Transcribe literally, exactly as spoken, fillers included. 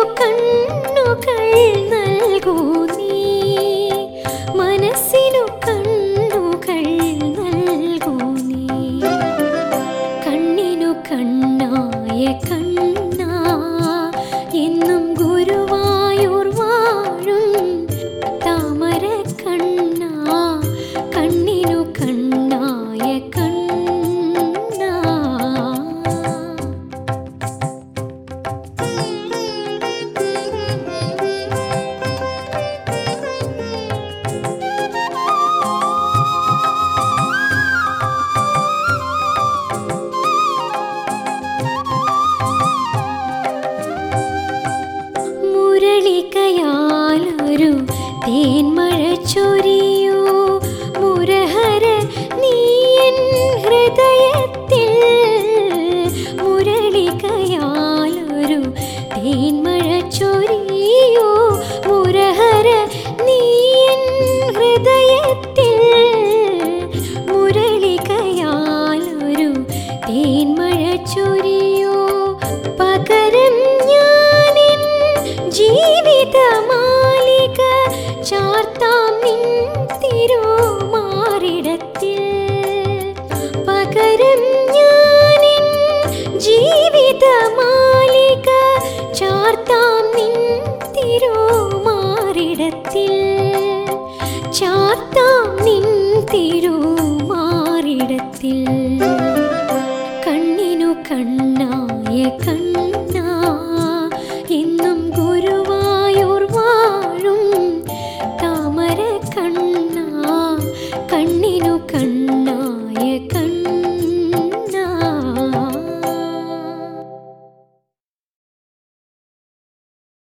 കണ്ണുകൾ നൽകൂ നീ, മനസ്സിനു കണ്ണുകൾ നൽകൂ നീ. കണ്ണിനു കണ്ണായ കണ്ണാ എന്നും ഗുരുവായൂർ വാഴും താമര കണ്ണാ, കണ്ണിനു കണ്ണായ കണ്ണാ. മുരളികയാലൊരു തേന്മഴ ചൊരിയൂ മുരഹര നീയൻ ഹൃദയത്തിൽ. മുരളികയാലൊരു തേന്മഴ ചൊരിയൂ മുരഹര നീയൻ ഹൃദയത്തിൽ. മുരളികയാലൊരു തേന്മഴ ചൊരിയൂ പകരം ഞാനിൻ ജീവിതമാലിക ചാർത്താം നിൻ തിരുമാറിടത്തിൽ. പകരം ഞാനിൻ ജീവിതമാലിക ചാർത്താം നിൻ തിരുമാറിടത്തിൽ. ചാർത്താം നിൻ തിരു